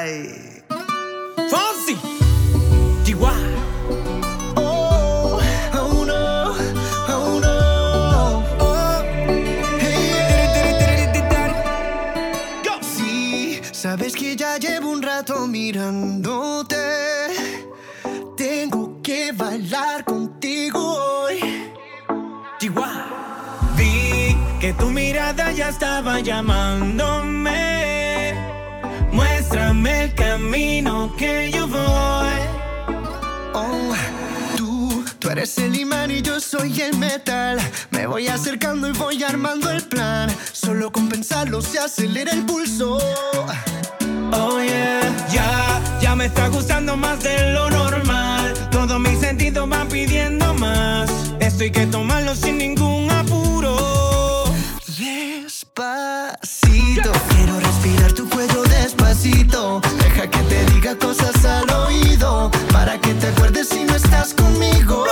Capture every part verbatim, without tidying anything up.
Ay. Fonsi. Chihuahua. Oh, oh no, oh no. Oh, hey. Sí, sabes que ya llevo un rato mirándote. Tengo que bailar contigo hoy. Chihuahua. Vi que tu mirada ya estaba llamándome. Muéstrame el camino que yo voy. Oh, tú, tú eres el imán y yo soy el metal. Me voy acercando y voy armando el plan. Solo con pensarlo se acelera el pulso. Oh yeah, ya, ya me está gustando más de lo normal. Todos mis sentidos van pidiendo más. Esto hay que tomarlo sin ningún apuro. Despacito, quiero respirar tu cuello despacito. Deja que te diga cosas al oído, para que te acuerdes si no estás conmigo.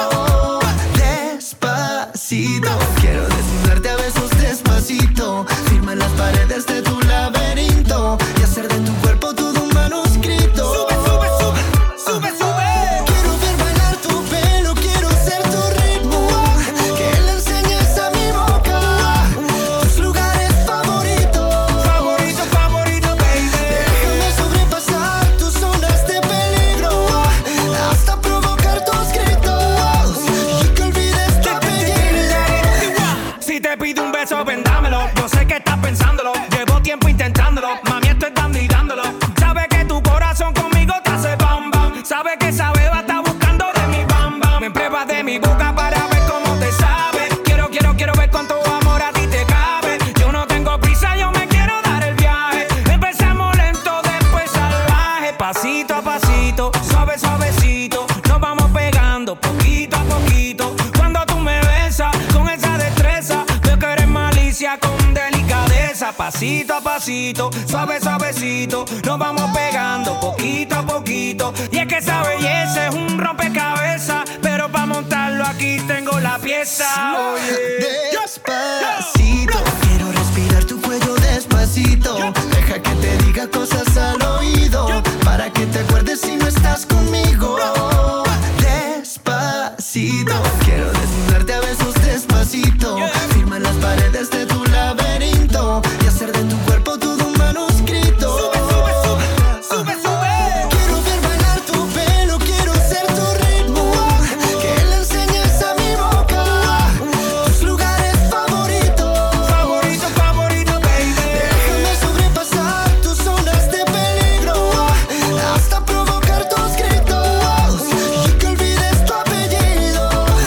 Despacito, quiero desnudarte a besos despacito. Firma las paredes de tu laberinto y hacer de tu cuerpo todo un manuscrito. Sube, sube, sube, sube, sube. Quiero ver bailar tu pelo, quiero ser tu ritmo. Que le enseñes a mi boca tus lugares favoritos. Favorito, favorito, baby. Déjame sobrepasar tus zonas de peligro hasta provocar tus gritos y que olvides tu apellido. Si te pido un beso, ven dámelo. Yo sé que estás pensándolo. Llevo tiempo intentándolo. Mami, estoy dando y dándolo. Sabe que tu corazón conmigo te hace bam bam. Sabe que esa beba está buscando de mi bam bam. Me pruebas de mi boca para ver cómo te sabe. Quiero, quiero, quiero ver cuánto amor a ti te cabe. Yo no tengo prisa, yo me quiero dar el viaje. Empezamos lento, después salvaje. Pasito a pasito, suave, suavecito. Nos vamos pegando poquito a poquito. Cuando tú me besas con esa destreza, veo que eres malicia con delicadeza. Pasito a pasito, suave, suavecito. Nos vamos pegando poquito a poquito. Y es que esa belleza es un rompecabezas, pero para montarlo aquí tengo la pieza. Oye. Despacito, quiero respirar tu cuello despacito. Deja que te diga cosas al oído, para que te acuerdes si no estás conmigo. Despacito, quiero desnudarte a besos despacito. Firma las paredes de tu laberinto y hacer de tu cuerpo todo un manuscrito. Sube, sube, sube, sube, sube. Quiero ver bailar tu pelo, quiero ser tu ritmo. Que le enseñes a mi boca tus lugares favoritos. Favorito, favorito, baby. Déjame sobrepasar tus zonas de peligro hasta provocar tus gritos y que olvides tu apellido.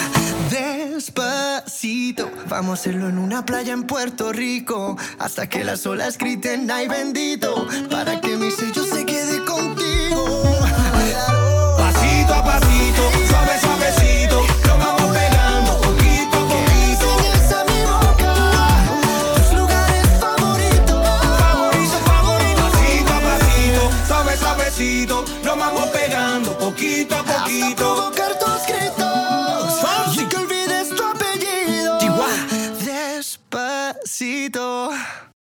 Despacito, vamos a hacerlo en una playa en Puerto Rico hasta que las olas griten ay bendito, para que mi sello se quede contigo. Pasito a pasito, suave, suavecito. Nos vamos pegando poquito a poquito. Enseñas a mi boca tus lugares favoritos. Favorito, favorito. Pasito a pasito, suave, suavecito. Nos vamos pegando poquito a Hasta poquito. provocar tus gritos Fonsi. y que olvides tu apellido. Chihuahua. Despacito.